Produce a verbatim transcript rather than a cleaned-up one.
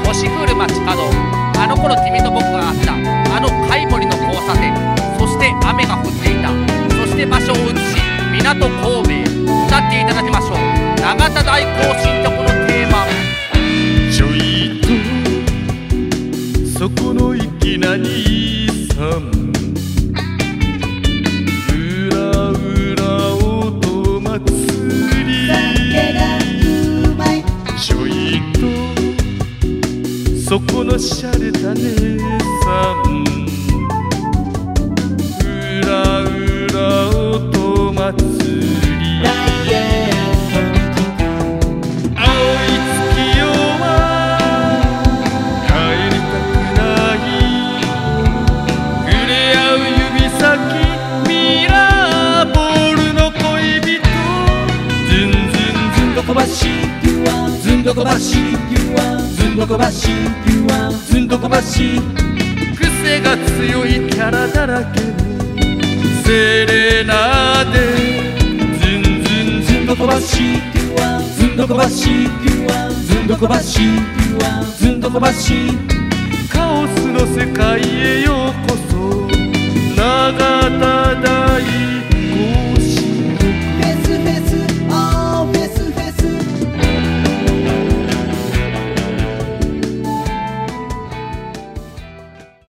星降る街角、あの頃君と僕が会ったあの貝森の交差点、そして雨が降っていた。そして場所を移し港神戸へ歌っていただきましょう。永田大行進曲のテーマ。 ちょいとそこの粋な兄さん、うらうら音祭り、 酒がうまい。 ちょいとそこのしゃれた姉さん、うらうら音祭り、 ずんどこばしゆわずんどこばしゆわずんどこばし、 癖が強いキャラだらけのセレナーデ、ずんずんずんどこばしゆわずんどこばしゆわずんどこばしゆわずんどこばし、カオスの世界へようこそ永田大